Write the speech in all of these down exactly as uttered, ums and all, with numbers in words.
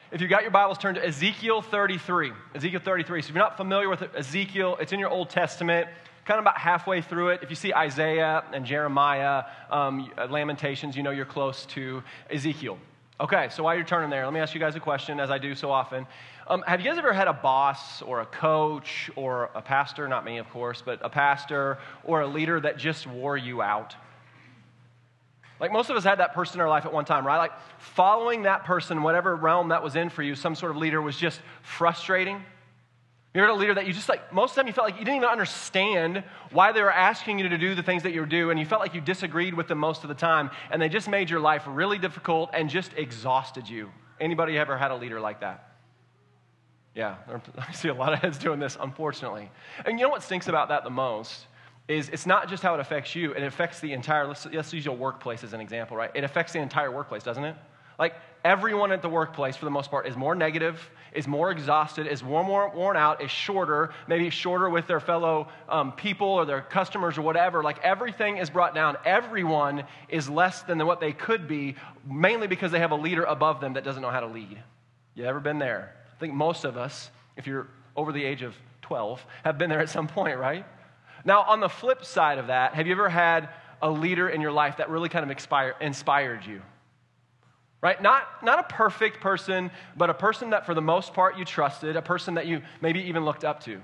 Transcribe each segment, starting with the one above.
if you got your Bibles, turn to Ezekiel thirty-three. Ezekiel thirty-three. So if you're not familiar with Ezekiel, it's in your Old Testament, kind of about halfway through it. If you see Isaiah and Jeremiah, um, Lamentations, you know you're close to Ezekiel. Okay, so while you're turning there, let me ask you guys a question, as I do so often. Um, have you guys ever had a boss or a coach or a pastor, not me, of course, but a pastor or a leader that just wore you out? Like most of us had that person in our life at one time, right? Like following that person, whatever realm that was in for you, some sort of leader was just frustrating. You had a leader that you just like, most of the time you felt like you didn't even understand why they were asking you to do the things that you would do, and you felt like you disagreed with them most of the time, and they just made your life really difficult and just exhausted you. Anybody ever had a leader like that? Yeah, I see a lot of heads doing this, unfortunately. And you know what stinks about that the most is it's not just how it affects you, it affects the entire, let's, let's use your workplace as an example, right? It affects the entire workplace, doesn't it? Like everyone at the workplace, for the most part, is more negative, is more exhausted, is more, more worn out, is shorter, maybe shorter with their fellow um, people or their customers or whatever. Like everything is brought down. Everyone is less than what they could be, mainly because they have a leader above them that doesn't know how to lead. You ever been there? I think most of us, if you're over the age of twelve, have been there at some point, right? Now, on the flip side of that, have you ever had a leader in your life that really kind of inspire, inspired you? Right? Not, not a perfect person, but a person that for the most part you trusted, a person that you maybe even looked up to. You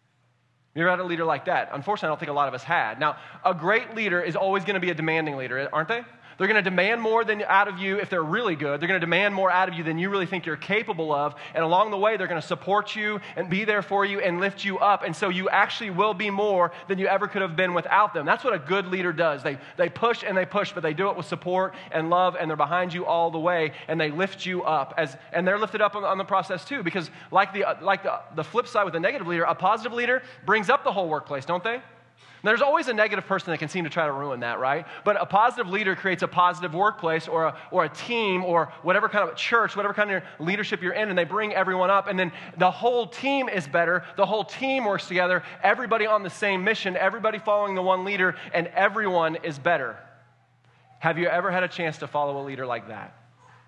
ever had a leader like that? Unfortunately, I don't think a lot of us had. Now, a great leader is always going to be a demanding leader, aren't they? They're going to demand more than out of you if they're really good. They're going to demand more out of you than you really think you're capable of. And along the way, they're going to support you and be there for you and lift you up. And so you actually will be more than you ever could have been without them. That's what a good leader does. They, they push and they push, but they do it with support and love, and they're behind you all the way, and they lift you up. As, and they're lifted up on, on the process too, because like, the, like the, the flip side with a negative leader, a positive leader brings up the whole workplace, don't they? There's always a negative person that can seem to try to ruin that, right? But a positive leader creates a positive workplace or a, or a team or whatever kind of church, whatever kind of leadership you're in, and they bring everyone up. And then the whole team is better. The whole team works together. Everybody on the same mission, everybody following the one leader, and everyone is better. Have you ever had a chance to follow a leader like that? Have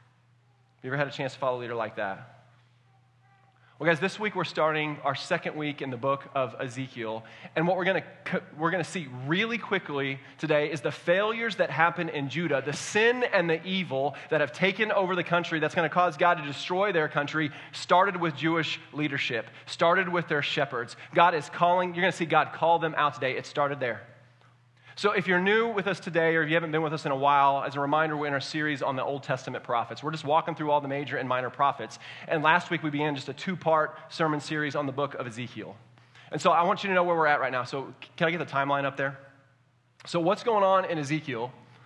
you ever had a chance to follow a leader like that? Well, guys, this week we're starting our second week in the book of Ezekiel, and what we're going to we're going to see really quickly today is the failures that happen in Judah, the sin and the evil that have taken over the country that's going to cause God to destroy their country, started with Jewish leadership, started with their shepherds. God is calling, you're going to see God call them out today. It started there. So if you're new with us today, or if you haven't been with us in a while, as a reminder, we're in our series on the Old Testament prophets. We're just walking through all the major and minor prophets. And last week we began just a two-part sermon series on the book of Ezekiel. And so I want you to know where we're at right now. So can I get the timeline up there? So what's going on in Ezekiel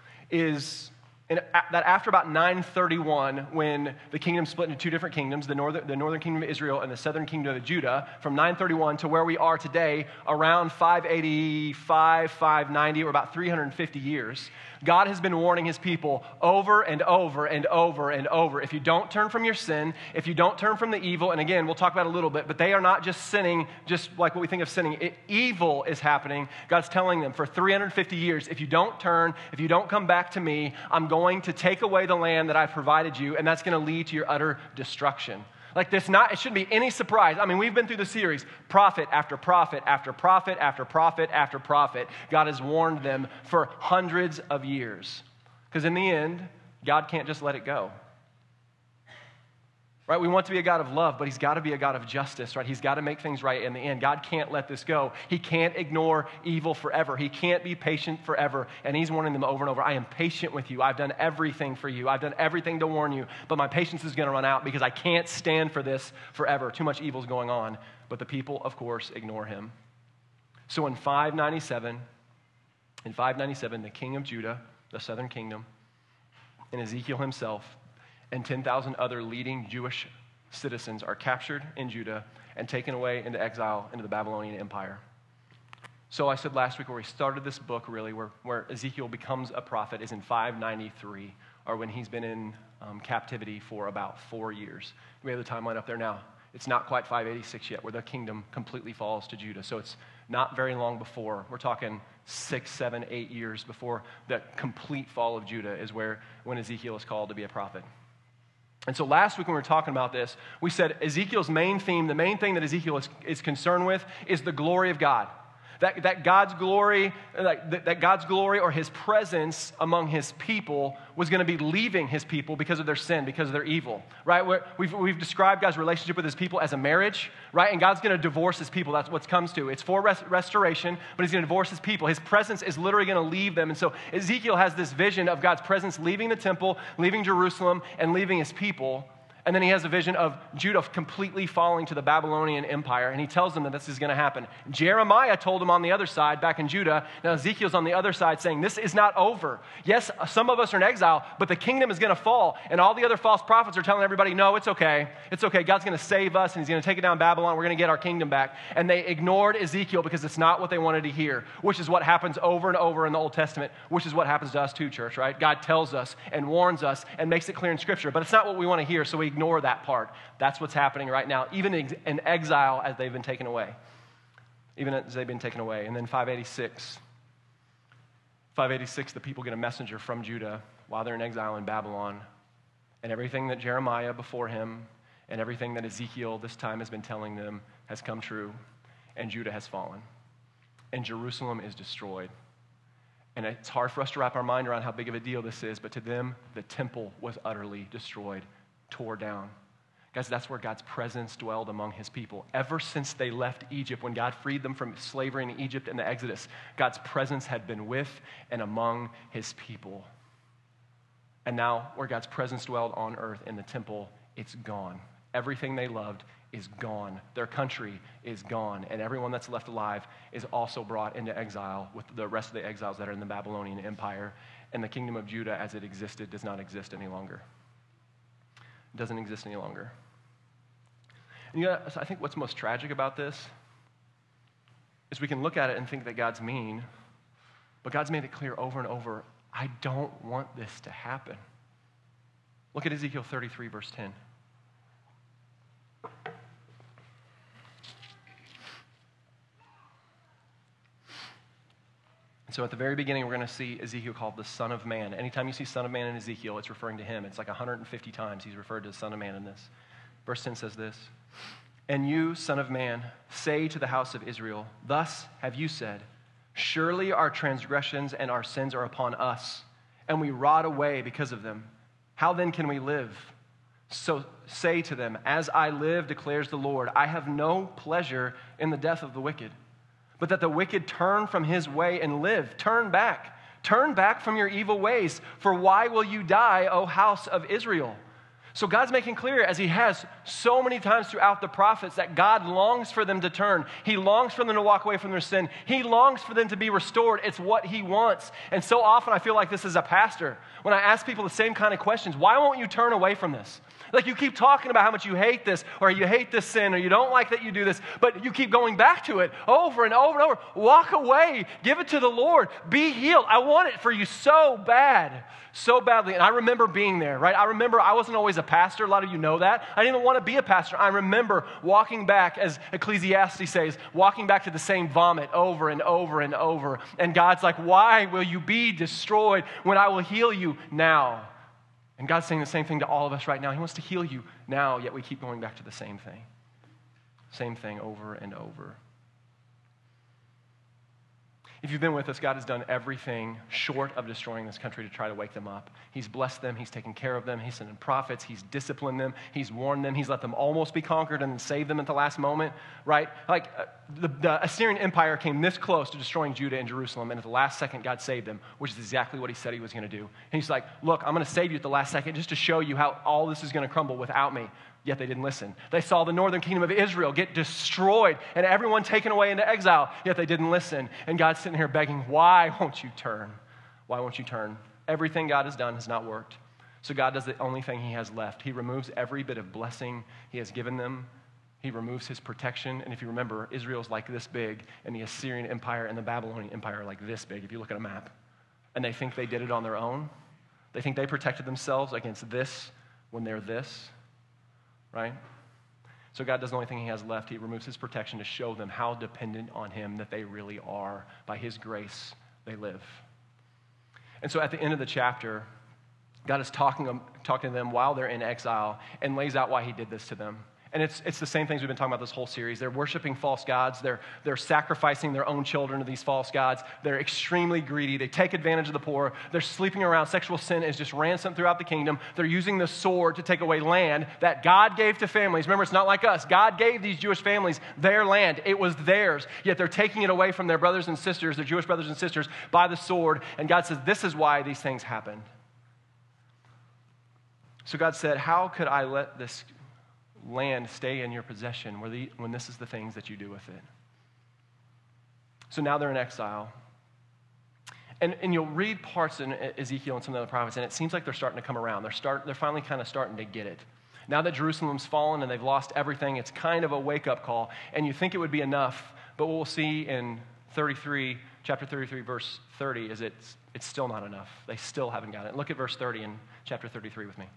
is in, that after about nine thirty-one, when the kingdom split into two different kingdoms, the northern, the northern kingdom of Israel and the southern kingdom of Judah, from nine thirty-one to where we are today, around five eighty-five, five ninety, or about three hundred fifty years, God has been warning his people over and over and over and over. If you don't turn from your sin, if you don't turn from the evil, and again, we'll talk about it a little bit, but they are not just sinning, just like what we think of sinning. It, evil is happening. God's telling them for three hundred fifty years, if you don't turn, if you don't come back to me, I'm going to take away the land that I've provided you, and that's going to lead to your utter destruction. Like this, not it shouldn't be any surprise. I mean, we've been through the series, prophet after prophet after prophet after prophet after prophet. God has warned them for hundreds of years. Because in the end, God can't just let it go. Right? We want to be a God of love, but he's got to be a God of justice, right? He's got to make things right in the end. God can't let this go. He can't ignore evil forever. He can't be patient forever. And he's warning them over and over, I am patient with you. I've done everything for you. I've done everything to warn you, but my patience is going to run out because I can't stand for this forever. Too much evil is going on. But the people, of course, ignore him. So in five ninety-seven, in five ninety-seven, the king of Judah, the southern kingdom, and Ezekiel himself, and ten thousand other leading Jewish citizens are captured in Judah and taken away into exile into the Babylonian Empire. So I said last week where we started this book really, where, where Ezekiel becomes a prophet, is in five ninety-three, or when he's been in um, captivity for about four years. We have the timeline up there now. It's not quite five eighty-six yet, where the kingdom completely falls to Judah. So it's not very long before. We're talking six, seven, eight years before the complete fall of Judah is where when Ezekiel is called to be a prophet. And so last week when we were talking about this, we said Ezekiel's main theme, the main thing that Ezekiel is, is concerned with is the glory of God. That, that God's glory, that, that God's glory or his presence among his people was going to be leaving his people because of their sin, because of their evil, right? We're, we've, we've described God's relationship with his people as a marriage, right? And God's going to divorce his people. That's what it comes to. It's for rest, restoration, but he's going to divorce his people. His presence is literally going to leave them. And so Ezekiel has this vision of God's presence leaving the temple, leaving Jerusalem, and leaving his people. And then he has a vision of Judah completely falling to the Babylonian Empire, and he tells them that this is going to happen. Jeremiah told him on the other side, back in Judah. Now Ezekiel's on the other side saying, this is not over. Yes, some of us are in exile, but the kingdom is going to fall. And all the other false prophets are telling everybody, no, it's okay. It's okay. God's going to save us, and he's going to take it down Babylon. We're going to get our kingdom back. And they ignored Ezekiel because it's not what they wanted to hear, which is what happens over and over in the Old Testament, which is what happens to us too, church, right? God tells us and warns us and makes it clear in Scripture, but it's not what we want to hear, so we ignore that part. That's what's happening right now, even in exile as they've been taken away. Even as they've been taken away. And then five eighty-six. five eighty-six, the people get a messenger from Judah while they're in exile in Babylon. And everything that Jeremiah before him and everything that Ezekiel this time has been telling them has come true. And Judah has fallen. And Jerusalem is destroyed. And it's hard for us to wrap our mind around how big of a deal this is, but to them, the temple was utterly destroyed, tore down. Guys, that's where God's presence dwelled among his people. Ever since they left Egypt, when God freed them from slavery in Egypt and the Exodus, God's presence had been with and among his people. And now, where God's presence dwelled on earth in the temple, it's gone. Everything they loved is gone. Their country is gone. And everyone that's left alive is also brought into exile with the rest of the exiles that are in the Babylonian Empire. And the kingdom of Judah as it existed does not exist any longer. It doesn't exist any longer. And you know, I think what's most tragic about this is we can look at it and think that God's mean, but God's made it clear over and over, I don't want this to happen. Look at Ezekiel thirty-three, verse ten. So at the very beginning, we're going to see Ezekiel called the Son of Man. Anytime you see Son of Man in Ezekiel, it's referring to him. It's like one hundred fifty times he's referred to as Son of Man in this. Verse ten says this, and you, Son of Man, say to the house of Israel, thus have you said, surely our transgressions and our sins are upon us, and we rot away because of them. How then can we live? So say to them, as I live, declares the Lord, I have no pleasure in the death of the wicked, but that the wicked turn from his way and live. Turn back. Turn back from your evil ways. For why will you die, O house of Israel? So God's making clear, as he has so many times throughout the prophets, that God longs for them to turn. He longs for them to walk away from their sin. He longs for them to be restored. It's what he wants. And so often I feel like this as a pastor, when I ask people the same kind of questions, why won't you turn away from this? Like you keep talking about how much you hate this, or you hate this sin, or you don't like that you do this, but you keep going back to it over and over and over. Walk away. Give it to the Lord. Be healed. I want it for you so bad, so badly. And I remember being there, right? I remember I wasn't always a pastor. A lot of you know that. I didn't even want to be a pastor. I remember walking back, as Ecclesiastes says, walking back to the same vomit over and over and over. And God's like, why will you be destroyed when I will heal you now? And God's saying the same thing to all of us right now. He wants to heal you now, yet we keep going back to the same thing. Same thing over and over. If you've been with us, God has done everything short of destroying this country to try to wake them up. He's blessed them. He's taken care of them. He's sent in prophets. He's disciplined them. He's warned them. He's let them almost be conquered and then saved them at the last moment, right? Like uh, the, the Assyrian Empire came this close to destroying Judah and Jerusalem, and at the last second, God saved them, which is exactly what he said he was going to do. And he's like, look, I'm going to save you at the last second just to show you how all this is going to crumble without me. Yet they didn't listen. They saw the northern kingdom of Israel get destroyed and everyone taken away into exile, yet they didn't listen. And God's sitting here begging, why won't you turn? Why won't you turn? Everything God has done has not worked. So God does the only thing he has left. He removes every bit of blessing he has given them. He removes his protection. And if you remember, Israel's like this big, and the Assyrian Empire and the Babylonian Empire are like this big, if you look at a map. And they think they did it on their own. They think they protected themselves against this when they're this. Right? So God does the only thing he has left. He removes his protection to show them how dependent on him that they really are. By his grace, they live. And so at the end of the chapter, God is talking, talking to them while they're in exile and lays out why he did this to them. And it's, it's the same things we've been talking about this whole series. They're worshiping false gods. They're, they're sacrificing their own children to these false gods. They're extremely greedy. They take advantage of the poor. They're sleeping around. Sexual sin is just rampant throughout the kingdom. They're using the sword to take away land that God gave to families. Remember, it's not like us. God gave these Jewish families their land. It was theirs. Yet they're taking it away from their brothers and sisters, their Jewish brothers and sisters, by the sword. And God says, this is why these things happened. So God said, how could I let this land stay in your possession where the, when this is the things that you do with it? So now they're in exile. And, and you'll read parts in Ezekiel and some of the other prophets, and it seems like they're starting to come around. They're, start, they're finally kind of starting to get it. Now that Jerusalem's fallen and they've lost everything, it's kind of a wake-up call. And you think it would be enough, but what we'll see in thirty-three, chapter thirty-three, verse thirty, is it's, it's still not enough. They still haven't got it. Look at verse thirty in chapter thirty-three with me.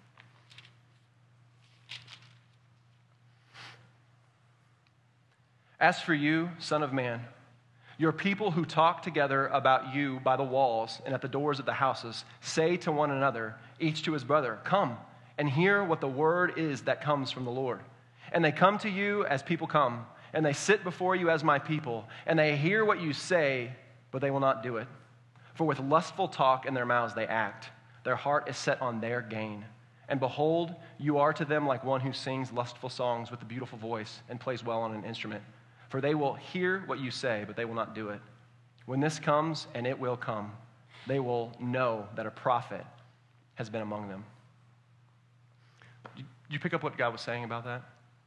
As for you, son of man, your people who talk together about you by the walls and at the doors of the houses say to one another, each to his brother, come and hear what the word is that comes from the Lord. And they come to you as people come, and they sit before you as my people, and they hear what you say, but they will not do it. For with lustful talk in their mouths they act. Their heart is set on their gain. And behold, you are to them like one who sings lustful songs with a beautiful voice and plays well on an instrument. For they will hear what you say, but they will not do it. When this comes, and it will come, they will know that a prophet has been among them. Did you pick up what God was saying about that?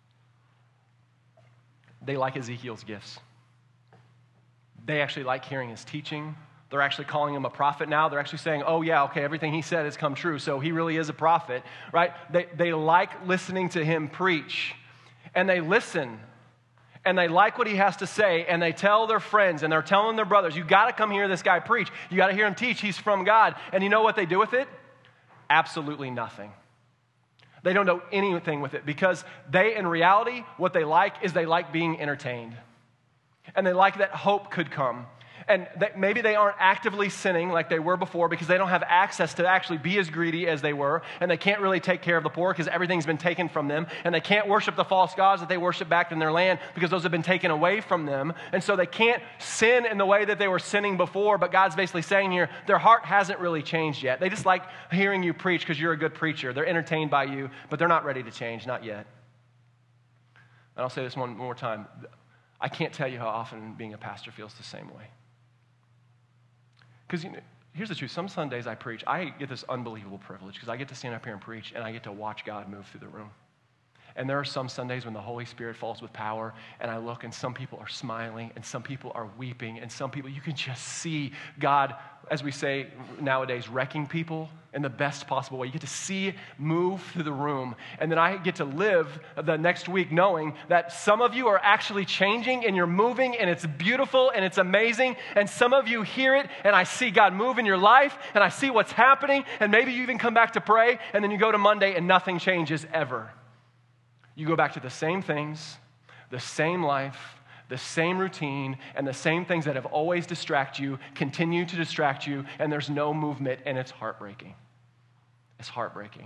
They like Ezekiel's gifts. They actually like hearing his teaching. They're actually calling him a prophet now. They're actually saying, oh yeah, okay, everything he said has come true, so he really is a prophet, right? They, they like listening to him preach, and they listen. And they like what he has to say, and they tell their friends, and they're telling their brothers, you got to come hear this guy preach. You got to hear him teach. He's from God. And you know what they do with it? Absolutely nothing. They don't do anything with it because they, in reality, what they like is they like being entertained. And they like that hope could come. And they, maybe they aren't actively sinning like they were before because they don't have access to actually be as greedy as they were, and they can't really take care of the poor because everything's been taken from them, and they can't worship the false gods that they worship back in their land because those have been taken away from them, and so they can't sin in the way that they were sinning before, but God's basically saying here, their heart hasn't really changed yet. They just like hearing you preach because you're a good preacher. They're entertained by you, but they're not ready to change, not yet. And I'll say this one more time. I can't tell you how often being a pastor feels the same way. Because you know, here's the truth. Some Sundays I preach, I get this unbelievable privilege because I get to stand up here and preach, and I get to watch God move through the room. And there are some Sundays when the Holy Spirit falls with power, and I look, and some people are smiling, and some people are weeping, and some people, you can just see God, as we say nowadays, wrecking people in the best possible way. You get to see it move through the room. And then I get to live the next week knowing that some of you are actually changing, and you're moving, and it's beautiful, and it's amazing. And some of you hear it, and I see God move in your life, and I see what's happening, and maybe you even come back to pray, and then you go to Monday, and nothing changes ever. You go back to the same things, the same life, the same routine, and the same things that have always distracted you, continue to distract you, and there's no movement, and it's heartbreaking. It's heartbreaking.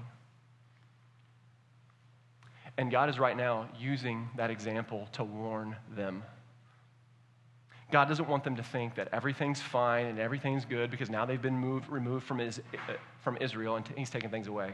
And God is right now using that example to warn them. God doesn't want them to think that everything's fine and everything's good because now they've been moved, removed from, his, from Israel, and he's taking things away.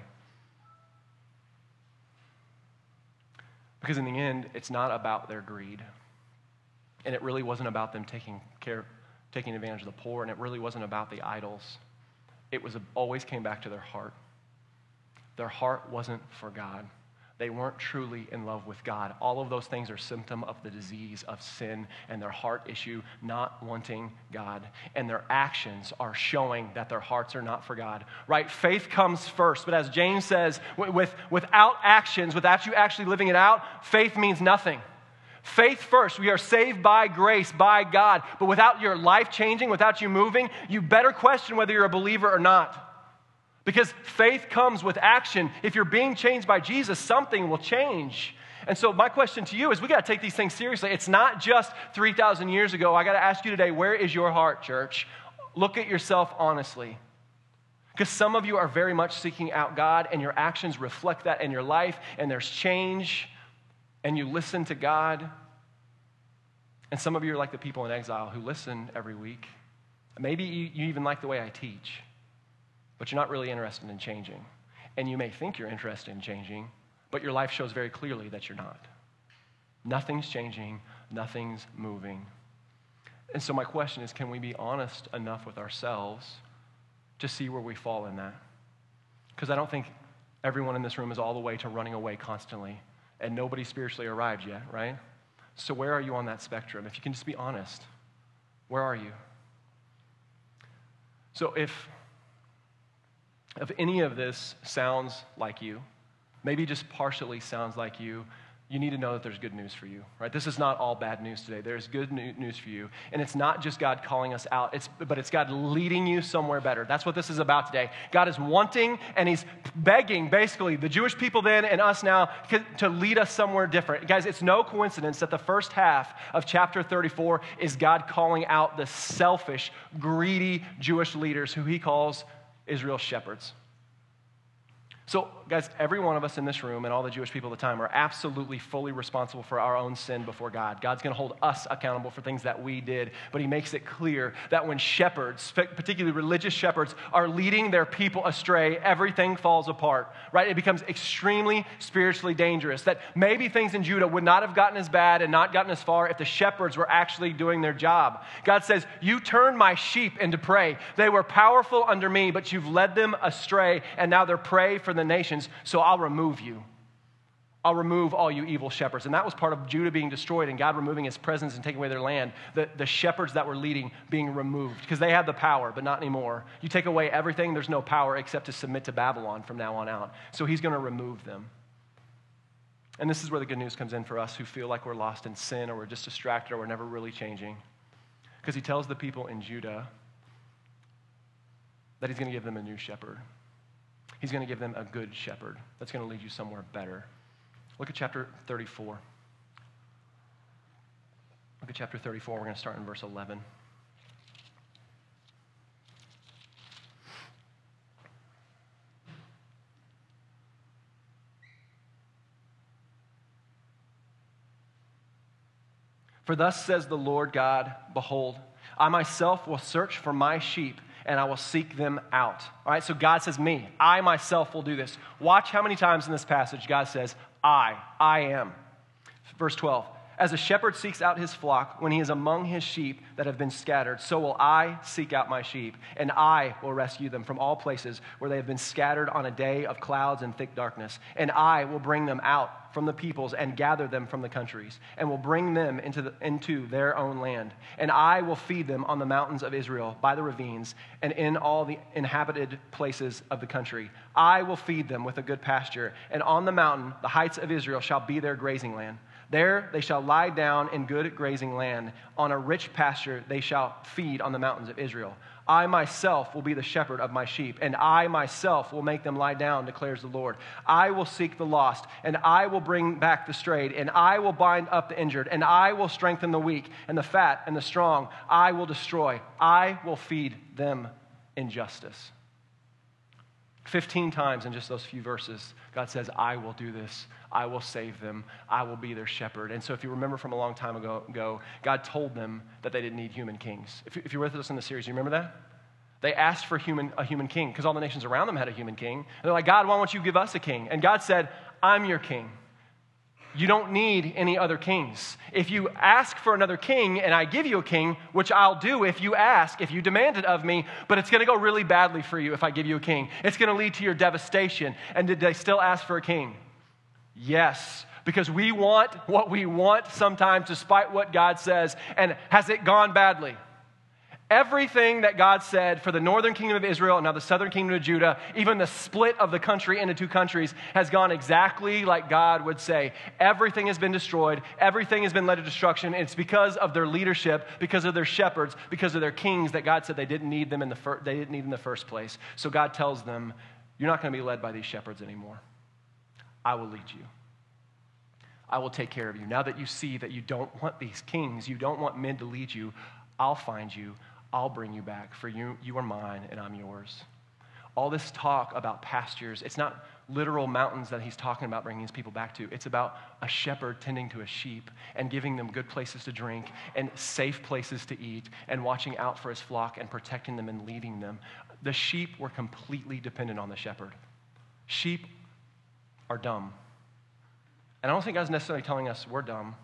Because in the end, it's not about their greed. And it really wasn't about them taking care, taking advantage of the poor, and it really wasn't about the idols. It was always came back to their heart. Their heart wasn't for God. They weren't truly in love with God. All of those things are symptom of the disease of sin and their heart issue, not wanting God. And their actions are showing that their hearts are not for God, right? Faith comes first. But as James says, with, without actions, without you actually living it out, faith means nothing. Faith first. We are saved by grace, by God. But without your life changing, without you moving, you better question whether you're a believer or not. Because faith comes with action. If you're being changed by Jesus, something will change. And so my question to you is we got to take these things seriously. It's not just three thousand years ago. I got to ask you today, where is your heart, church? Look at yourself honestly. Because some of you are very much seeking out God, and your actions reflect that in your life, and there's change, and you listen to God. And some of you are like the people in exile who listen every week. Maybe you, you even like the way I teach, but you're not really interested in changing. And you may think you're interested in changing, but your life shows very clearly that you're not. Nothing's changing, nothing's moving. And so my question is, can we be honest enough with ourselves to see where we fall in that? Because I don't think everyone in this room is all the way to running away constantly, and nobody's spiritually arrived yet, right? So where are you on that spectrum? If you can just be honest, where are you? So if, if any of this sounds like you, maybe just partially sounds like you, you need to know that there's good news for you, right? This is not all bad news today. There's good news for you. And it's not just God calling us out, it's, but it's God leading you somewhere better. That's what this is about today. God is wanting and he's begging, basically, the Jewish people then and us now to lead us somewhere different. Guys, it's no coincidence that the first half of chapter thirty-four is God calling out the selfish, greedy Jewish leaders who he calls Israel's shepherds. So, guys, every one of us in this room and all the Jewish people at the time are absolutely fully responsible for our own sin before God. God's going to hold us accountable for things that we did, but he makes it clear that when shepherds, particularly religious shepherds, are leading their people astray, everything falls apart, right? It becomes extremely spiritually dangerous, that maybe things in Judah would not have gotten as bad and not gotten as far if the shepherds were actually doing their job. God says, you turned my sheep into prey. They were powerful under me, but you've led them astray, and now they're prey for the nations, so I'll remove you. I'll remove all you evil shepherds. And that was part of Judah being destroyed and God removing his presence and taking away their land. The, the shepherds that were leading being removed because they had the power, but not anymore. You take away everything, there's no power except to submit to Babylon from now on out. So he's going to remove them. And this is where the good news comes in for us who feel like we're lost in sin or we're just distracted or we're never really changing. Because he tells the people in Judah that he's going to give them a new shepherd. He's going to give them a good shepherd that's going to lead you somewhere better. Look at chapter thirty-four. Look at chapter thirty-four. We're going to start in verse eleven. For thus says the Lord God, behold, I myself will search for my sheep, and I will seek them out. All right, so God says me. I myself will do this. Watch how many times in this passage God says, I, I am. Verse twelve, as a shepherd seeks out his flock when he is among his sheep that have been scattered, so will I seek out my sheep, and I will rescue them from all places where they have been scattered on a day of clouds and thick darkness. And I will bring them out from the peoples and gather them from the countries, and will bring them into, the, into their own land. And I will feed them on the mountains of Israel, by the ravines, and in all the inhabited places of the country. I will feed them with a good pasture, and on the mountain, the heights of Israel shall be their grazing land. There they shall lie down in good grazing land. On a rich pasture they shall feed on the mountains of Israel. I myself will be the shepherd of my sheep, and I myself will make them lie down, declares the Lord. I will seek the lost, and I will bring back the strayed, and I will bind up the injured, and I will strengthen the weak, and the fat and the strong I will destroy. I will feed them in justice. Fifteen times in just those few verses, God says, I will do this. I will save them. I will be their shepherd. And so if you remember from a long time ago, ago God told them that they didn't need human kings. If, if you're with us in the series, you remember that? They asked for human, a human king because all the nations around them had a human king. And they're like, God, why won't you give us a king? And God said, I'm your king. You don't need any other kings. If you ask for another king and I give you a king, which I'll do if you ask, if you demand it of me, but it's going to go really badly for you if I give you a king. It's going to lead to your devastation. And did they still ask for a king? Yes, because we want what we want sometimes despite what God says. And has it gone badly? Everything that God said for the northern kingdom of Israel and now the southern kingdom of Judah, even the split of the country into two countries, has gone exactly like God would say. Everything has been destroyed. Everything has been led to destruction. It's because of their leadership, because of their shepherds, because of their kings that God said they didn't need them in the fir- they didn't need in the first place. So God tells them, you're not going to be led by these shepherds anymore. I will lead you. I will take care of you. Now that you see that you don't want these kings, you don't want men to lead you, I'll find you. I'll bring you back, for you, you are mine and I'm yours. All this talk about pastures, it's not literal mountains that he's talking about bringing his people back to. It's about a shepherd tending to a sheep and giving them good places to drink and safe places to eat and watching out for his flock and protecting them and leading them. The sheep were completely dependent on the shepherd. Sheep are dumb. And I don't think God's necessarily telling us we're dumb.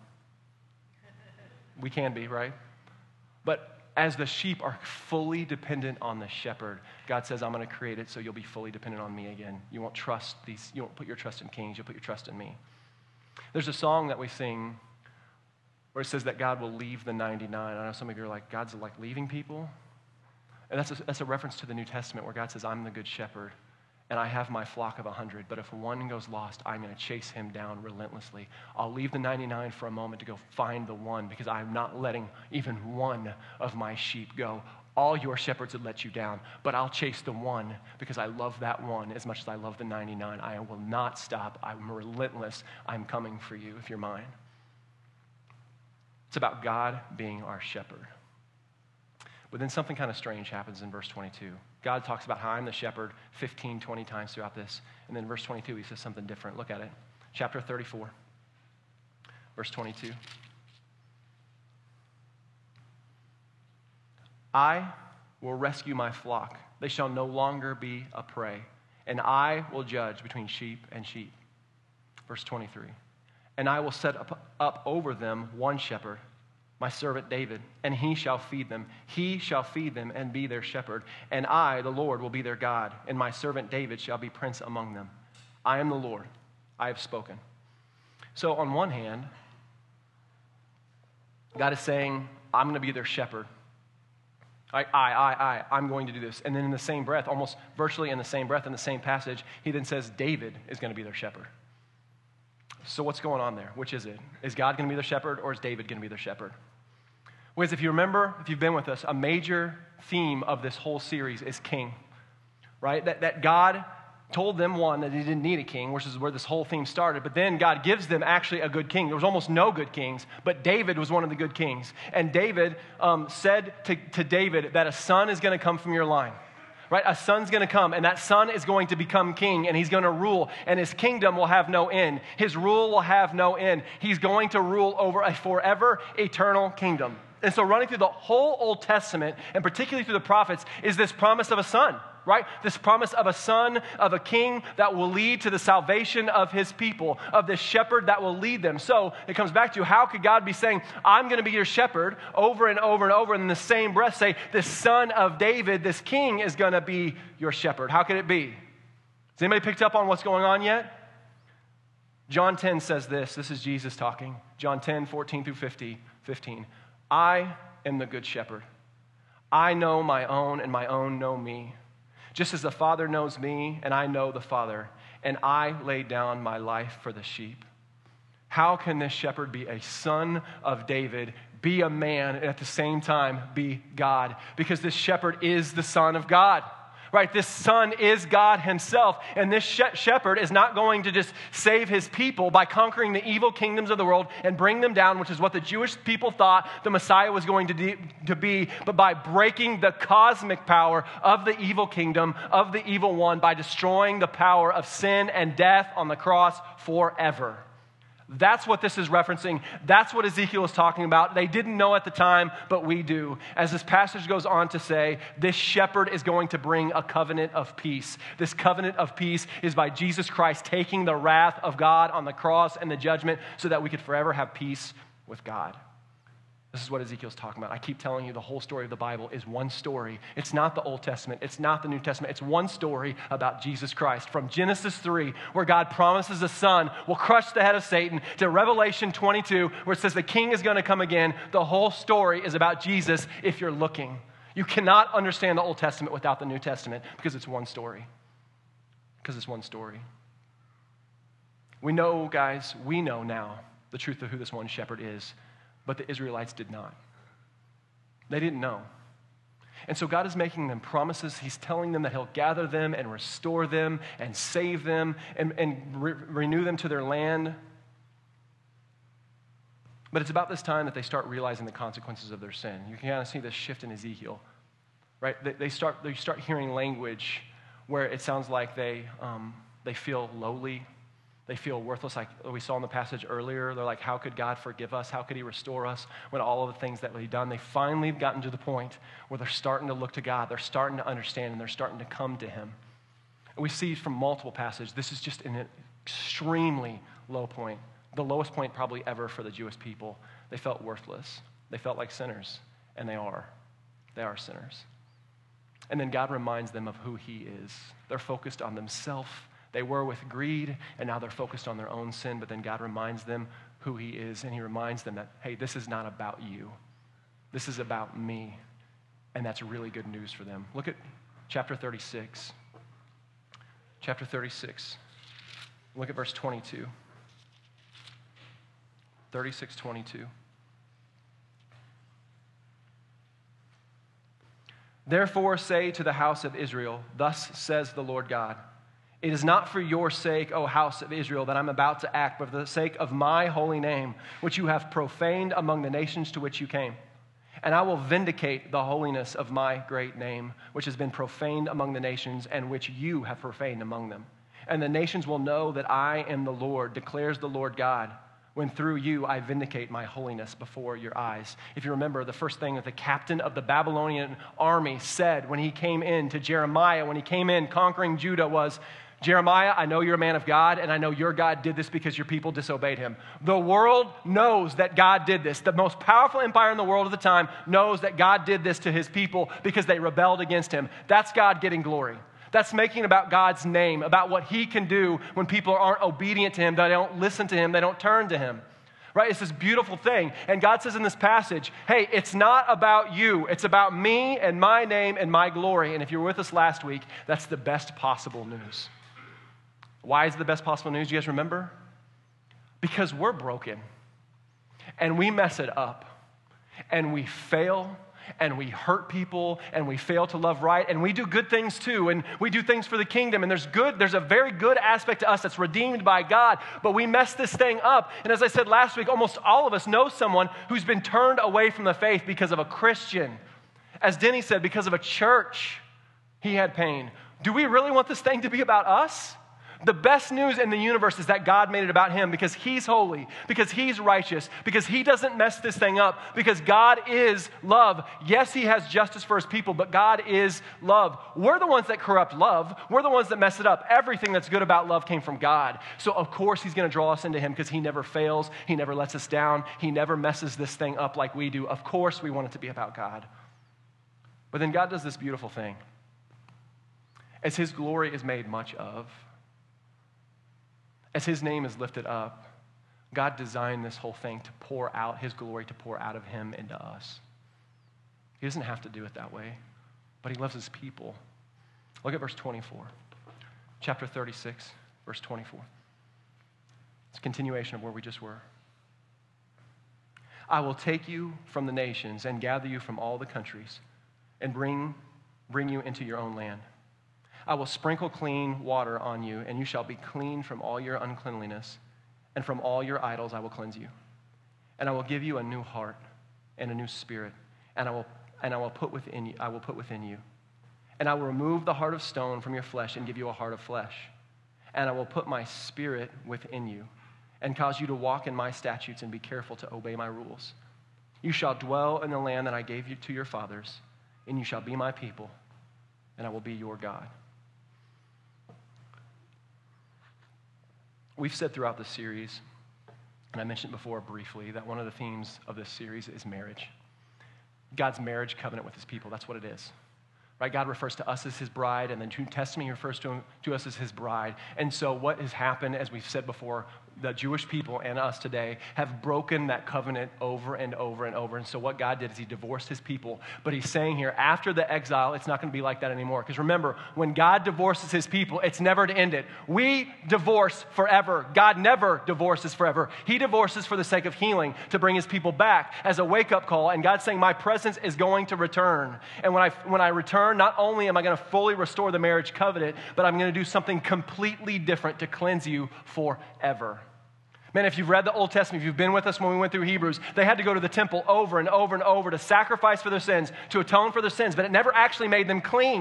We can be, right? But as the sheep are fully dependent on the shepherd, God says, I'm going to create it so you'll be fully dependent on me again. You won't trust these, you won't put your trust in kings, you'll put your trust in me. There's a song that we sing where it says that God will leave the ninety-nine. I know some of you are like, God's like leaving people? And that's a, that's a reference to the New Testament where God says, I'm the good shepherd, and I have my flock of a hundred, but if one goes lost, I'm going to chase him down relentlessly. I'll leave the ninety-nine for a moment to go find the one because I'm not letting even one of my sheep go. All your shepherds would let you down, but I'll chase the one because I love that one as much as I love the ninety-nine. I will not stop. I'm relentless. I'm coming for you if you're mine. It's about God being our shepherd. But then something kind of strange happens in verse twenty-two. God talks about how I'm the shepherd fifteen, twenty times throughout this. And then in verse twenty-two, he says something different. Look at it. Chapter thirty-four, verse twenty-two. I will rescue my flock. They shall no longer be a prey. And I will judge between sheep and sheep. Verse twenty-three. And I will set up, up over them one shepherd, my servant David, and he shall feed them. He shall feed them and be their shepherd. And I, the Lord, will be their God, and my servant David shall be prince among them. I am the Lord. I have spoken. So on one hand, God is saying, I'm going to be their shepherd. I, I, I, I, I'm going to do this. And then in the same breath, almost virtually in the same breath, in the same passage, he then says David is going to be their shepherd. So what's going on there? Which is it? Is God going to be their shepherd, or is David going to be their shepherd? Because if you remember, if you've been with us, a major theme of this whole series is king, right? That, that God told them, one, that he didn't need a king, which is where this whole theme started. But then God gives them actually a good king. There was almost no good kings, but David was one of the good kings. And David um, said to, to David that a son is going to come from your line. Right? A son's going to come, and that son is going to become king, and he's going to rule, and his kingdom will have no end. His rule will have no end. He's going to rule over a forever, eternal kingdom. And so running through the whole Old Testament, and particularly through the prophets, is this promise of a son, right? This promise of a son, of a king that will lead to the salvation of his people, of this shepherd that will lead them. So it comes back to, how could God be saying, I'm going to be your shepherd over and over and over, and in the same breath say, this son of David, this king is going to be your shepherd? How could it be? Has anybody picked up on what's going on yet? John ten says this. This is Jesus talking. John ten, fourteen through fifteen. I am the good shepherd. I know my own, and my own know me. Just as the Father knows me, and I know the Father, and I lay down my life for the sheep. How can this shepherd be a son of David, be a man, and at the same time be God? Because this shepherd is the Son of God. Right, this son is God himself, and this shepherd is not going to just save his people by conquering the evil kingdoms of the world and bring them down, which is what the Jewish people thought the Messiah was going to, de- to be, but by breaking the cosmic power of the evil kingdom, of the evil one, by destroying the power of sin and death on the cross forever. That's what this is referencing. That's what Ezekiel is talking about. They didn't know at the time, but we do. As this passage goes on to say, this shepherd is going to bring a covenant of peace. This covenant of peace is by Jesus Christ taking the wrath of God on the cross and the judgment so that we could forever have peace with God. This is what Ezekiel's talking about. I keep telling you the whole story of the Bible is one story. It's not the Old Testament. It's not the New Testament. It's one story about Jesus Christ. From Genesis three, where God promises a son will crush the head of Satan, to Revelation twenty-two, where it says the king is going to come again. The whole story is about Jesus if you're looking. You cannot understand the Old Testament without the New Testament because it's one story. Because it's one story. We know, guys, we know now the truth of who this one shepherd is. But the Israelites did not. They didn't know. And so God is making them promises. He's telling them that he'll gather them and restore them and save them and, and re- renew them to their land. But it's about this time that they start realizing the consequences of their sin. You can kind of see this shift in Ezekiel, right? They, they start they start hearing language where it sounds like they, um, they feel lowly. They feel worthless, like we saw in the passage earlier. They're like, how could God forgive us? How could he restore us when all of the things that we've done? They finally have gotten to the point where they're starting to look to God. They're starting to understand, and they're starting to come to him. And we see from multiple passages, this is just an extremely low point, the lowest point probably ever for the Jewish people. They felt worthless. They felt like sinners, and they are. They are sinners. And then God reminds them of who he is. They're focused on themselves. They were with greed, and now they're focused on their own sin, but then God reminds them who he is, and he reminds them that, hey, this is not about you. This is about me, and that's really good news for them. Look at chapter thirty-six. Chapter thirty-six. Look at verse twenty-two. thirty-six twenty-two. Therefore say to the house of Israel, thus says the Lord God, it is not for your sake, O house of Israel, that I'm about to act, but for the sake of my holy name, which you have profaned among the nations to which you came. And I will vindicate the holiness of my great name, which has been profaned among the nations, and which you have profaned among them. And the nations will know that I am the Lord, declares the Lord God, when through you I vindicate my holiness before your eyes. If you remember, the first thing that the captain of the Babylonian army said when he came in to Jeremiah, when he came in conquering Judah, was, Jeremiah, I know you're a man of God, and I know your God did this because your people disobeyed him. The world knows that God did this. The most powerful empire in the world at the time knows that God did this to his people because they rebelled against him. That's God getting glory. That's making about God's name, about what he can do when people aren't obedient to him, they don't listen to him, they don't turn to him. Right? It's this beautiful thing. And God says in this passage, hey, it's not about you. It's about me and my name and my glory. And if you were with us last week, that's the best possible news. Why is it the best possible news? You guys remember? Because we're broken. And we mess it up. And we fail. And we hurt people. And we fail to love right. And we do good things too. And we do things for the kingdom. And there's good, there's a very good aspect to us that's redeemed by God. But we mess this thing up. And as I said last week, almost all of us know someone who's been turned away from the faith because of a Christian. As Denny said, because of a church, he had pain. Do we really want this thing to be about us? The best news in the universe is that God made it about him because he's holy, because he's righteous, because he doesn't mess this thing up, because God is love. Yes, he has justice for his people, but God is love. We're the ones that corrupt love. We're the ones that mess it up. Everything that's good about love came from God. So of course he's going to draw us into him because he never fails. He never lets us down. He never messes this thing up like we do. Of course we want it to be about God. But then God does this beautiful thing. As his glory is made much of, as his name is lifted up, God designed this whole thing to pour out his glory, to pour out of him into us. He doesn't have to do it that way, but he loves his people. Look at verse twenty-four. Chapter thirty-six, verse twenty-four. It's a continuation of where we just were. I will take you from the nations and gather you from all the countries and bring, bring you into your own land. I will sprinkle clean water on you, and you shall be clean from all your uncleanliness, and from all your idols I will cleanse you. And I will give you a new heart and a new spirit, and I will and I will put within you, I will put within you. And I will remove the heart of stone from your flesh and give you a heart of flesh. And I will put my spirit within you, and cause you to walk in my statutes and be careful to obey my rules. You shall dwell in the land that I gave you to your fathers, and you shall be my people, and I will be your God. We've said throughout this series, and I mentioned before briefly, that one of the themes of this series is marriage. God's marriage covenant with his people, that's what it is. Right? God refers to us as his bride, and the New Testament he refers to, him, to us as his bride. And so what has happened, as we've said before, the Jewish people and us today have broken that covenant over and over and over. And so what God did is he divorced his people. But he's saying here, after the exile, it's not going to be like that anymore. Because remember, when God divorces his people, it's never to end it. We divorce forever. God never divorces forever. He divorces for the sake of healing, to bring his people back as a wake-up call. And God's saying, my presence is going to return. And when I, when I return, not only am I going to fully restore the marriage covenant, but I'm going to do something completely different to cleanse you forever. Man, if you've read the Old Testament, if you've been with us when we went through Hebrews, they had to go to the temple over and over and over to sacrifice for their sins, to atone for their sins, but it never actually made them clean.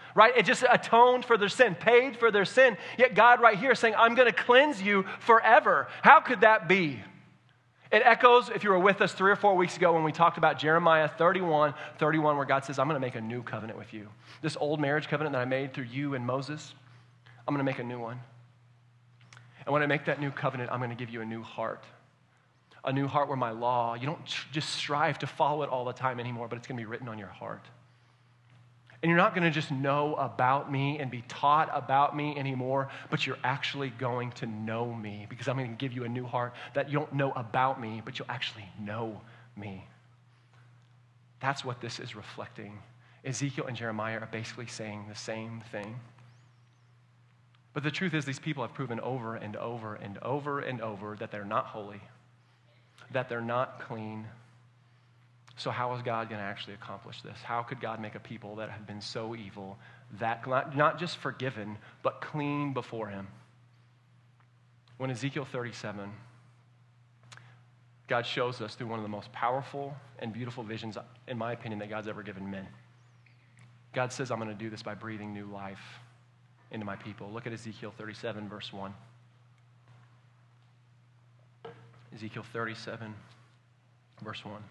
right? It just atoned for their sin, paid for their sin. Yet God right here is saying, I'm going to cleanse you forever. How could that be? It echoes, if you were with us three or four weeks ago when we talked about Jeremiah thirty-one, thirty-one, where God says, I'm going to make a new covenant with you. This old marriage covenant that I made through you and Moses, I'm going to make a new one. And when I make that new covenant, I'm going to give you a new heart. A new heart where my law, you don't tr- just strive to follow it all the time anymore, but it's going to be written on your heart. And you're not going to just know about me and be taught about me anymore, but you're actually going to know me because I'm going to give you a new heart that you don't know about me, but you'll actually know me. That's what this is reflecting. Ezekiel and Jeremiah are basically saying the same thing. But the truth is these people have proven over and over and over and over that they're not holy, that they're not clean. So how is God going to actually accomplish this? How could God make a people that have been so evil, that not just forgiven, but clean before him? When Ezekiel thirty-seven, God shows us through one of the most powerful and beautiful visions, in my opinion, that God's ever given men. God says, I'm going to do this by breathing new life into my people. Look at Ezekiel thirty-seven, verse one. Ezekiel thirty-seven, verse one.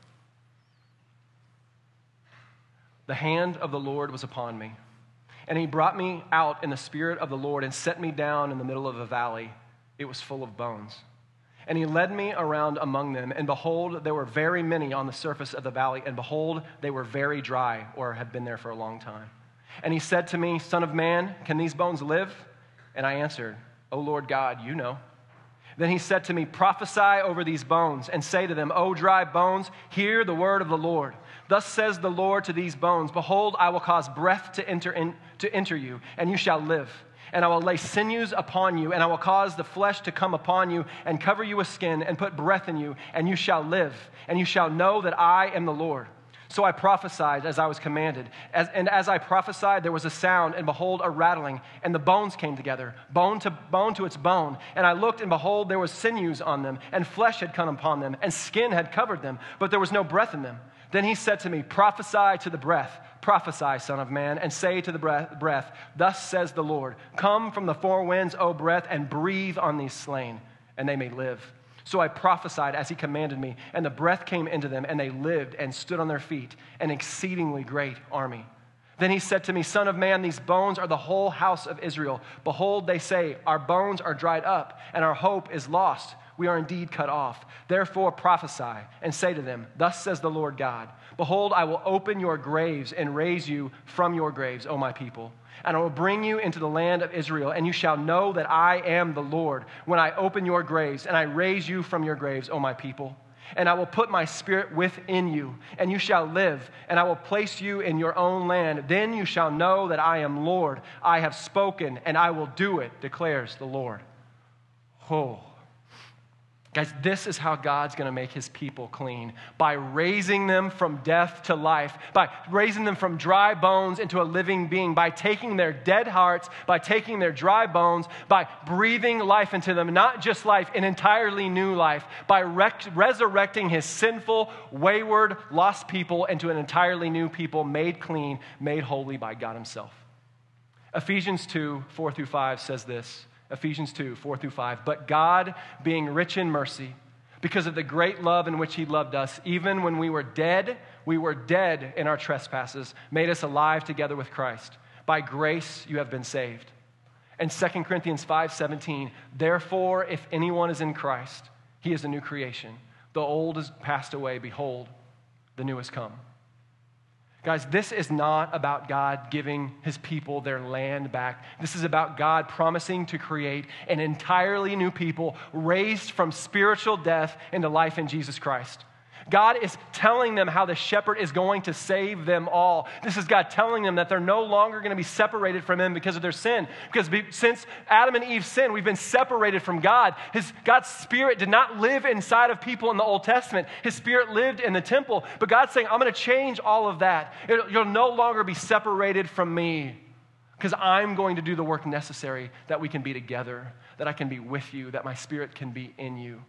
The hand of the Lord was upon me, and he brought me out in the spirit of the Lord and set me down in the middle of a valley. It was full of bones. And he led me around among them, and behold, there were very many on the surface of the valley, and behold, they were very dry, or had been there for a long time. And he said to me, Son of man, can these bones live? And I answered, O Lord God, you know. Then he said to me, prophesy over these bones and say to them, O dry bones, hear the word of the Lord. Thus says the Lord to these bones, behold, I will cause breath to enter in, to enter you, and you shall live. And I will lay sinews upon you, and I will cause the flesh to come upon you, and cover you with skin, and put breath in you, and you shall live. And you shall know that I am the Lord. So I prophesied as I was commanded. As, and as I prophesied, there was a sound, and behold, a rattling, and the bones came together, bone to bone to its bone. And I looked, and behold, there was sinews on them, and flesh had come upon them, and skin had covered them, but there was no breath in them. Then he said to me, prophesy to the breath, prophesy, son of man, and say to the breath, breath, thus says the Lord, come from the four winds, O breath, and breathe on these slain, and they may live. So I prophesied as he commanded me, and the breath came into them, and they lived and stood on their feet, an exceedingly great army. Then he said to me, Son of man, these bones are the whole house of Israel. Behold, they say, our bones are dried up, and our hope is lost. We are indeed cut off. Therefore prophesy, and say to them, thus says the Lord God, behold, I will open your graves and raise you from your graves, O my people. And I will bring you into the land of Israel, and you shall know that I am the Lord when I open your graves, and I raise you from your graves, O my people. And I will put my spirit within you, and you shall live, and I will place you in your own land. Then you shall know that I am Lord. I have spoken, and I will do it, declares the Lord. Oh. Guys, this is how God's going to make his people clean, by raising them from death to life, by raising them from dry bones into a living being, by taking their dead hearts, by taking their dry bones, by breathing life into them, not just life, an entirely new life, by rec- resurrecting his sinful, wayward, lost people into an entirely new people, made clean, made holy by God himself. Ephesians two, four through five says this. Ephesians two, four through five. But God, being rich in mercy, because of the great love in which he loved us, even when we were dead, we were dead in our trespasses, made us alive together with Christ. By grace you have been saved. And Second Corinthians five seventeen, therefore, if anyone is in Christ, he is a new creation. The old has passed away. Behold, the new has come. Guys, this is not about God giving his people their land back. This is about God promising to create an entirely new people raised from spiritual death into life in Jesus Christ. God is telling them how the shepherd is going to save them all. This is God telling them that they're no longer going to be separated from him because of their sin. Because since Adam and Eve sinned, we've been separated from God. His, God's spirit did not live inside of people in the Old Testament. His spirit lived in the temple. But God's saying, I'm going to change all of that. It, you'll no longer be separated from me because I'm going to do the work necessary that we can be together, that I can be with you, that my spirit can be in you.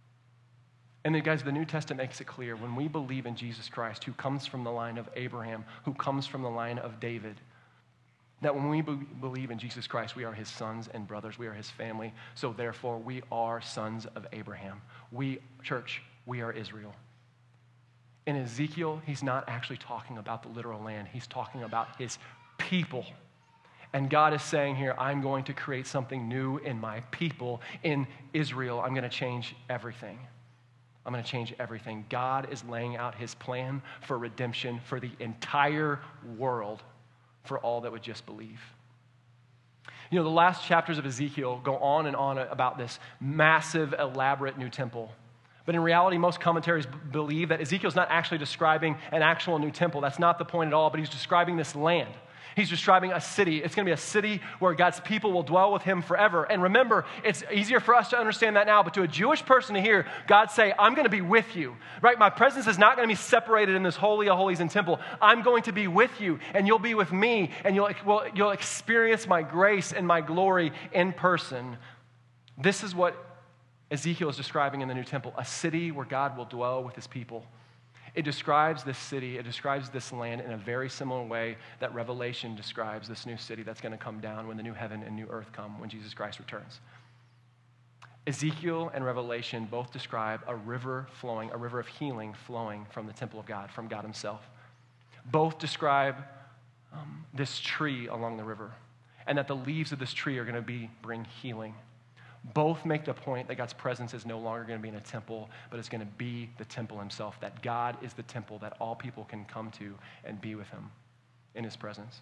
And then, guys, the New Testament makes it clear when we believe in Jesus Christ, who comes from the line of Abraham, who comes from the line of David, That when we be- believe in Jesus Christ, we are his sons and brothers. We are his family. So therefore, we are sons of Abraham. We, church, we are Israel. In Ezekiel, he's not actually talking about the literal land. He's talking about his people. And God is saying here, I'm going to create something new in my people, in Israel. I'm going to change everything. I'm going to change everything. God is laying out his plan for redemption for the entire world, for all that would just believe. You know, the last chapters of Ezekiel go on and on about this massive, elaborate new temple. But in reality, most commentaries b- believe that Ezekiel's not actually describing an actual new temple. That's not the point at all, but he's describing this land. He's describing a city. It's going to be a city where God's people will dwell with him forever. And remember, it's easier for us to understand that now, but to a Jewish person to hear God say, I'm going to be with you, right? My presence is not going to be separated in this holy of holies and temple. I'm going to be with you, and you'll be with me, and you'll, well, you'll experience my grace and my glory in person. This is what Ezekiel is describing in the new temple, a city where God will dwell with his people. It describes this city, it describes this land in a very similar way that Revelation describes this new city that's going to come down when the new heaven and new earth come, when Jesus Christ returns. Ezekiel and Revelation both describe a river flowing, a river of healing flowing from the temple of God, from God himself. Both describe um, this tree along the river, and that the leaves of this tree are going to be bring healing. Both make the point that God's presence is no longer going to be in a temple, but it's going to be the temple himself, that God is the temple that all people can come to and be with him in his presence.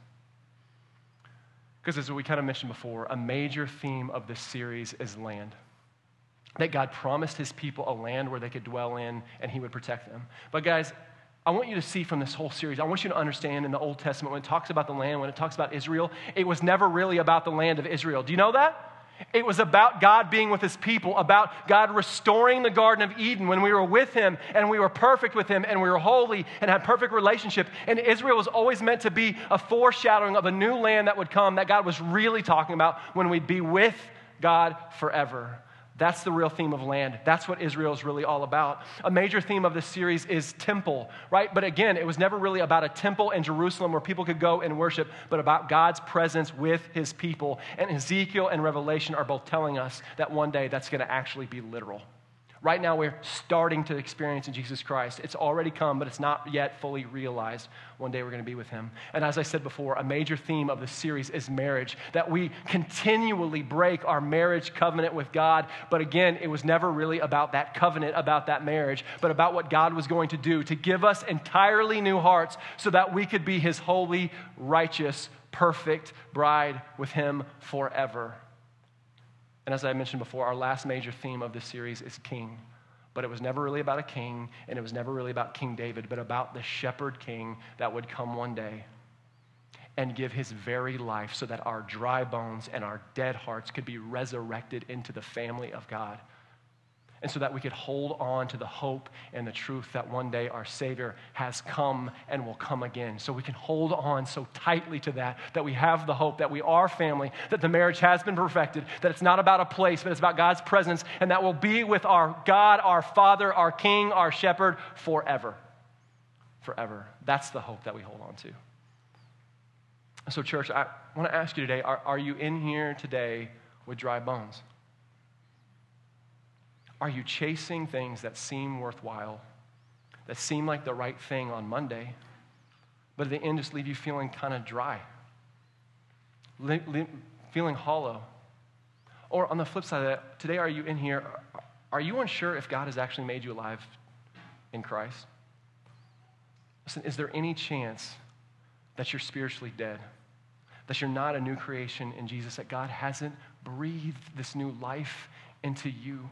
Because as we kind of mentioned before, a major theme of this series is land. That God promised his people a land where they could dwell in and he would protect them. But guys, I want you to see from this whole series, I want you to understand in the Old Testament, when it talks about the land, when it talks about Israel, it was never really about the land of Israel. Do you know that? It was about God being with his people, about God restoring the Garden of Eden when we were with him and we were perfect with him and we were holy and had perfect relationship. And Israel was always meant to be a foreshadowing of a new land that would come that God was really talking about when we'd be with God forever. That's the real theme of land. That's what Israel is really all about. A major theme of this series is temple, right? But again, it was never really about a temple in Jerusalem where people could go and worship, but about God's presence with his people. And Ezekiel and Revelation are both telling us that one day that's going to actually be literal. Right now, we're starting to experience in Jesus Christ. It's already come, but it's not yet fully realized. One day we're going to be with him. And as I said before, a major theme of this series is marriage, that we continually break our marriage covenant with God. But again, it was never really about that covenant, about that marriage, but about what God was going to do to give us entirely new hearts so that we could be his holy, righteous, perfect bride with him forever. And as I mentioned before, our last major theme of this series is king. But it was never really about a king, and it was never really about King David, but about the shepherd king that would come one day and give his very life so that our dry bones and our dead hearts could be resurrected into the family of God. And so that we could hold on to the hope and the truth that one day our Savior has come and will come again. So we can hold on so tightly to that, that we have the hope, that we are family, that the marriage has been perfected, that it's not about a place, but it's about God's presence, and that we'll be with our God, our Father, our King, our Shepherd forever. Forever. That's the hope that we hold on to. So church, I want to ask you today, are, are you in here today with dry bones? Are you chasing things that seem worthwhile, that seem like the right thing on Monday, but at the end just leave you feeling kind of dry, li- li- feeling hollow? Or on the flip side of that, today are you in here, are you unsure if God has actually made you alive in Christ? Listen, is there any chance that you're spiritually dead, that you're not a new creation in Jesus, that God hasn't breathed this new life into you?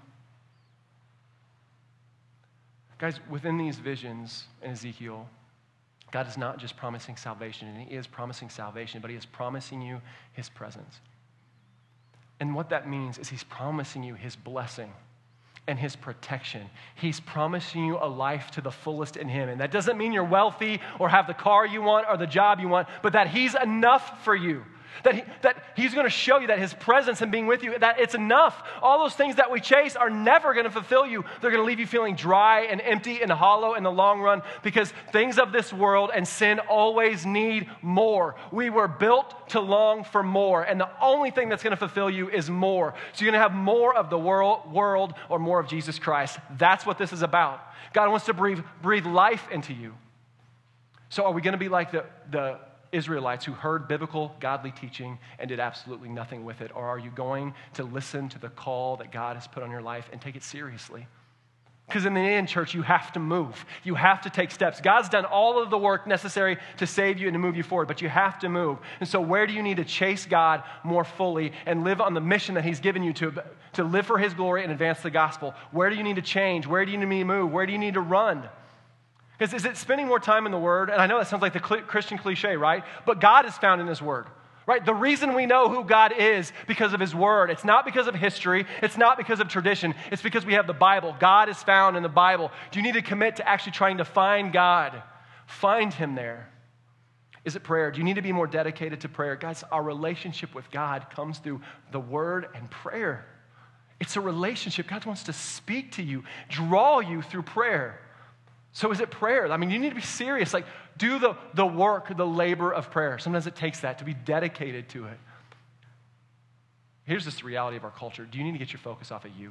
Guys, within these visions in Ezekiel, God is not just promising salvation, and he is promising salvation, but he is promising you his presence. And what that means is he's promising you his blessing and his protection. He's promising you a life to the fullest in him. And that doesn't mean you're wealthy or have the car you want or the job you want, but that he's enough for you. That, he, that he's going to show you that his presence and being with you, that it's enough. All those things that we chase are never going to fulfill you. They're going to leave you feeling dry and empty and hollow in the long run because things of this world and sin always need more. We were built to long for more, and the only thing that's going to fulfill you is more. So you're going to have more of the world, world or more of Jesus Christ. That's what this is about. God wants to breathe, breathe life into you. So are we going to be like the, the Israelites who heard biblical, godly teaching and did absolutely nothing with it? Or are you going to listen to the call that God has put on your life and take it seriously? Because in the end, church, you have to move. You have to take steps. God's done all of the work necessary to save you and to move you forward, but you have to move. And so where do you need to chase God more fully and live on the mission that he's given you to, to live for his glory and advance the gospel? Where do you need to change? Where do you need to move? Where do you need to run? Because is it spending more time in the Word? And I know that sounds like the Christian cliche, right? But God is found in his Word, right? The reason we know who God is because of his Word. It's not because of history. It's not because of tradition. It's because we have the Bible. God is found in the Bible. Do you need to commit to actually trying to find God? Find him there. Is it prayer? Do you need to be more dedicated to prayer? Guys, our relationship with God comes through the Word and prayer. It's a relationship. God wants to speak to you, draw you through prayer. So is it prayer? I mean, you need to be serious. Like, do the, the work, the labor of prayer. Sometimes it takes that to be dedicated to it. Here's this reality of our culture. Do you need to get your focus off of you?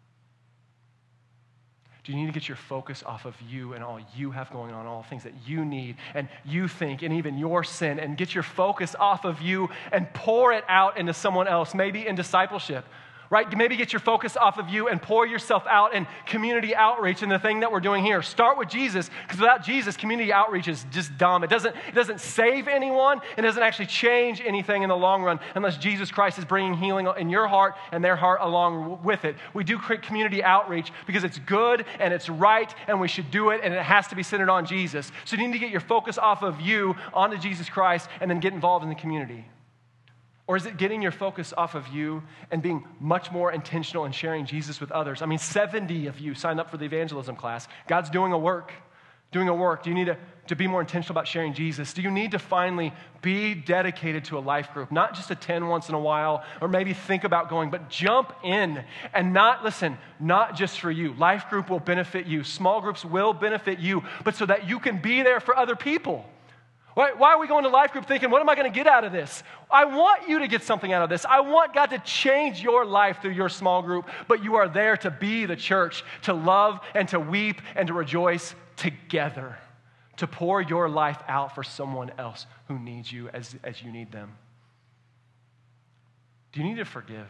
Do you need to get your focus off of you and all you have going on, all the things that you need and you think and even your sin, and get your focus off of you and pour it out into someone else, maybe in discipleship? Right? Maybe get your focus off of you and pour yourself out in community outreach and the thing that we're doing here. Start with Jesus, because without Jesus, community outreach is just dumb. It doesn't, it doesn't save anyone. It doesn't actually change anything in the long run unless Jesus Christ is bringing healing in your heart and their heart along with it. We do community outreach because it's good and it's right and we should do it, and it has to be centered on Jesus. So you need to get your focus off of you onto Jesus Christ and then get involved in the community. Or is it getting your focus off of you and being much more intentional in sharing Jesus with others? I mean, seventy of you signed up for the evangelism class. God's doing a work, doing a work. Do you need to, to be more intentional about sharing Jesus? Do you need to finally be dedicated to a life group? Not just attend once in a while or maybe think about going, but jump in and not, listen, not just for you. Life group will benefit you. Small groups will benefit you, but so that you can be there for other people. Why, why are we going to life group thinking, what am I going to get out of this? I want you to get something out of this. I want God to change your life through your small group, but you are there to be the church, to love and to weep and to rejoice together, to pour your life out for someone else who needs you as, as you need them. Do you need to forgive?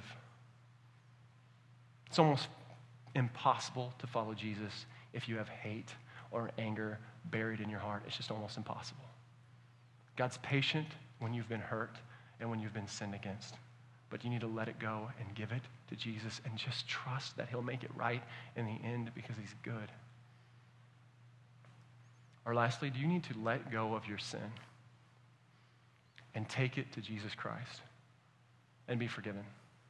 It's almost impossible to follow Jesus if you have hate or anger buried in your heart. It's just almost impossible. God's patient when you've been hurt and when you've been sinned against. But you need to let it go and give it to Jesus and just trust that he'll make it right in the end because he's good. Or lastly, do you need to let go of your sin and take it to Jesus Christ and be forgiven?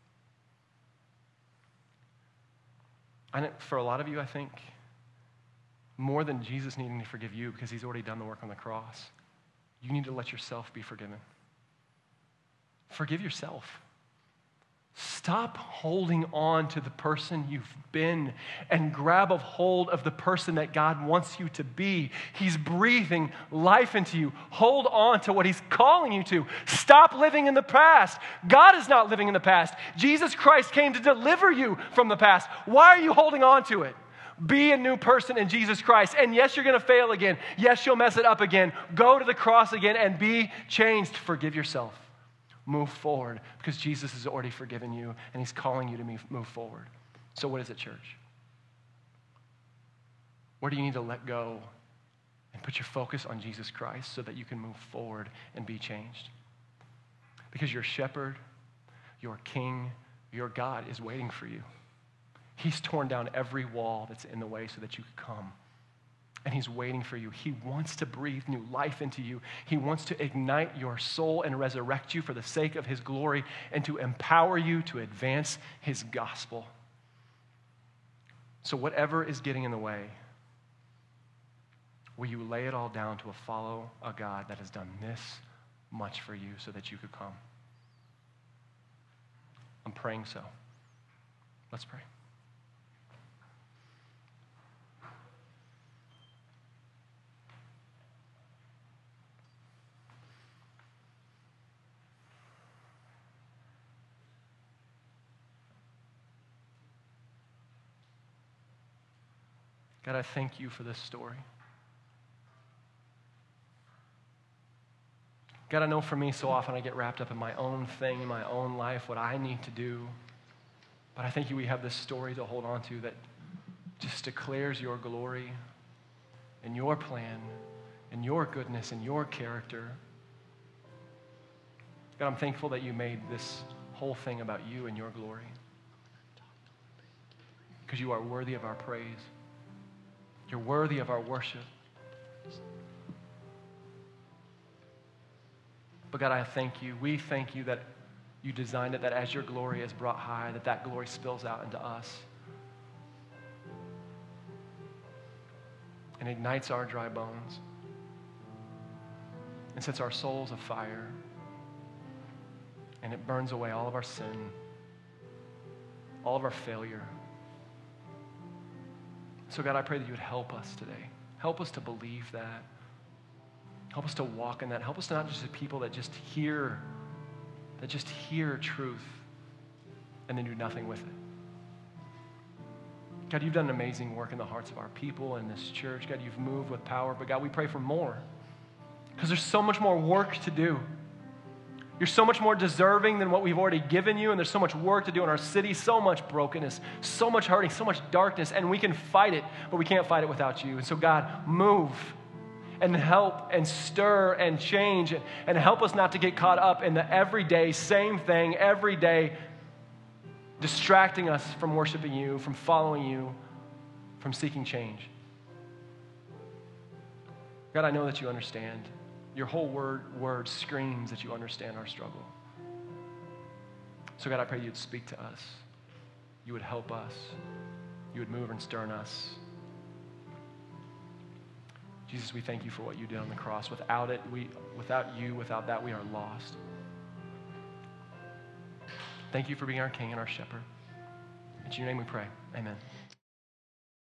I know for a lot of you, I think, more than Jesus needing to forgive you because he's already done the work on the cross, you need to let yourself be forgiven. Forgive yourself. Stop holding on to the person you've been and grab a hold of the person that God wants you to be. He's breathing life into you. Hold on to what he's calling you to. Stop living in the past. God is not living in the past. Jesus Christ came to deliver you from the past. Why are you holding on to it? Be a new person in Jesus Christ. And yes, you're going to fail again. Yes, you'll mess it up again. Go to the cross again and be changed. Forgive yourself. Move forward because Jesus has already forgiven you and he's calling you to move forward. So what is it, church? Where do you need to let go and put your focus on Jesus Christ so that you can move forward and be changed? Because your shepherd, your king, your God is waiting for you. He's torn down every wall that's in the way so that you could come. And he's waiting for you. He wants to breathe new life into you. He wants to ignite your soul and resurrect you for the sake of his glory and to empower you to advance his gospel. So whatever is getting in the way, will you lay it all down to follow a God that has done this much for you so that you could come? I'm praying so. Let's pray. God, I thank you for this story. God, I know for me, so often I get wrapped up in my own thing, in my own life, what I need to do. But I thank you we have this story to hold on to that just declares your glory and your plan and your goodness and your character. God, I'm thankful that you made this whole thing about you and your glory, because you are worthy of our praise. You're worthy of our worship. But God, I thank you. We thank you that you designed it, that as your glory is brought high, that that glory spills out into us and ignites our dry bones and sets our souls afire, and it burns away all of our sin, all of our failure. So God, I pray that you would help us today. Help us to believe that. Help us to walk in that. Help us to not just be people that just hear, that just hear truth and then do nothing with it. God, you've done an amazing work in the hearts of our people and this church. God, you've moved with power. But God, we pray for more, because there's so much more work to do. You're so much more deserving than what we've already given you, and there's so much work to do in our city, so much brokenness, so much hurting, so much darkness, and we can fight it, but we can't fight it without you. And so God, move and help and stir and change, and help us not to get caught up in the everyday same thing every day, distracting us from worshiping you, from following you, from seeking change. God, I know that you understand. Your whole word, word screams that you understand our struggle. So God, I pray you'd speak to us. You would help us. You would move and stir in us. Jesus, we thank you for what you did on the cross. Without it, we, without you, without that, we are lost. Thank you for being our King and our Shepherd. In your name we pray. Amen.